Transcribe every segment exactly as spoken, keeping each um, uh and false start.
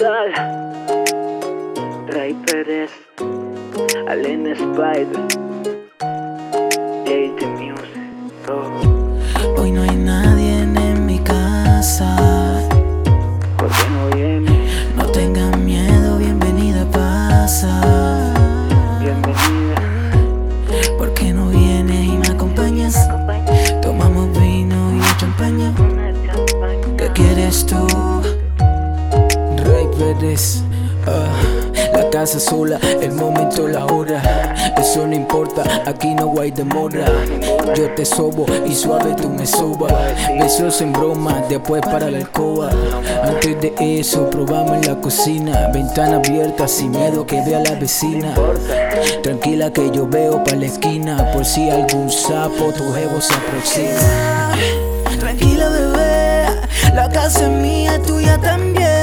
brutal. Ray Pérez, Allen Spider, J D Music, oh. Hoy no hay nadie en mi casa. ¿Por qué no viene? No tengan miedo, bienvenida pasa. Bienvenida. ¿Por qué no vienes y me acompañas? Tomamos vino y champaña. ¿Qué quieres tú? Ray Pérez. Uh, la casa sola, el momento, la hora. Eso no importa, aquí no hay demora. Yo te sobo y suave tú me sobas. Besos en broma, después para la alcoba. Antes de eso, probamos en la cocina. Ventana abierta, sin miedo que vea la vecina. Tranquila que yo veo pa' la esquina. Por si algún sapo, tu jevo se aproxima. Tranquila bebé, la casa es mía, tuya también.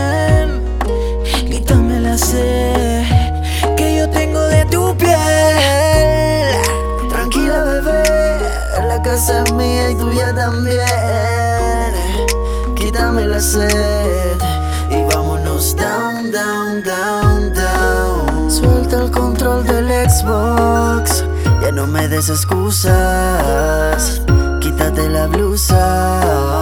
Quítame la sed que yo tengo de tu piel. Tranquila bebé, la casa es mía y tuya también. Quítame la sed y vámonos down, down, down, down. Suelta el control del Xbox, ya no me des excusas. Quítate la blusa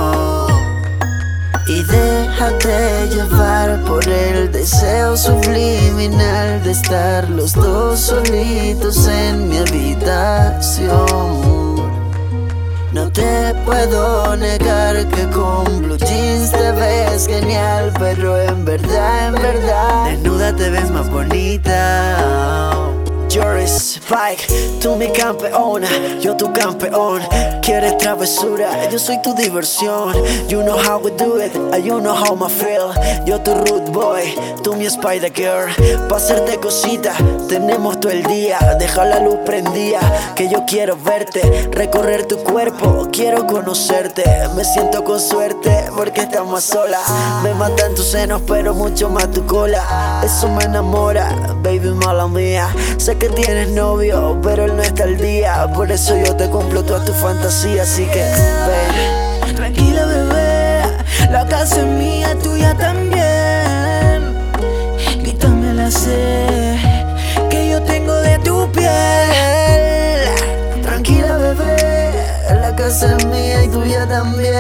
y déjate llevar por el deseo subliminal de estar los dos solitos en mi habitación. No te puedo negar que con blue jeans te ves genial, pero en verdad, en verdad, desnuda te ves más bonita. Joris Spike, tú mi campeona, yo tu campeón. Quieres travesura, yo soy tu diversión. You know how we do it, you know how me feel. Yo tu rude boy, tú mi Spider Girl. Pa' hacerte cositas, tenemos todo el día. Deja la luz prendida, que yo quiero verte. Recorrer tu cuerpo, quiero conocerte. Me siento con suerte, porque estás más sola. Me matan tus senos, pero mucho más tu cola. Eso me enamora, baby mala mía. Sé que tienes novio, pero él no está al día. Por eso yo te cumplo todas tus fantasías. Así que, ven. Tranquila bebé, la casa es mía, tuya también. Quítame la sed que yo tengo de tu piel. Tranquila bebé, la casa es mía y tuya también.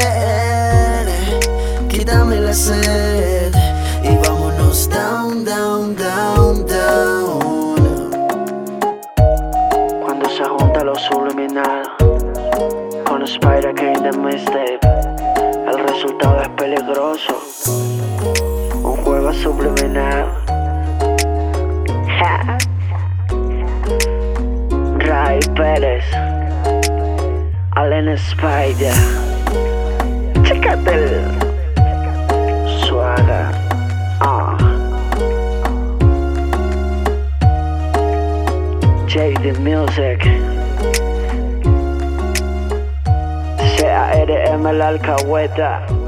Quítame la sed y vámonos down, down, down, down. Se junta lo subliminal con Spider King de Mixtape. El resultado es peligroso, un juego subliminal. Ja. Ray Pérez, Allen Spider. Chécate el suaga. Ah. J D Music, C A R M la alcahueta.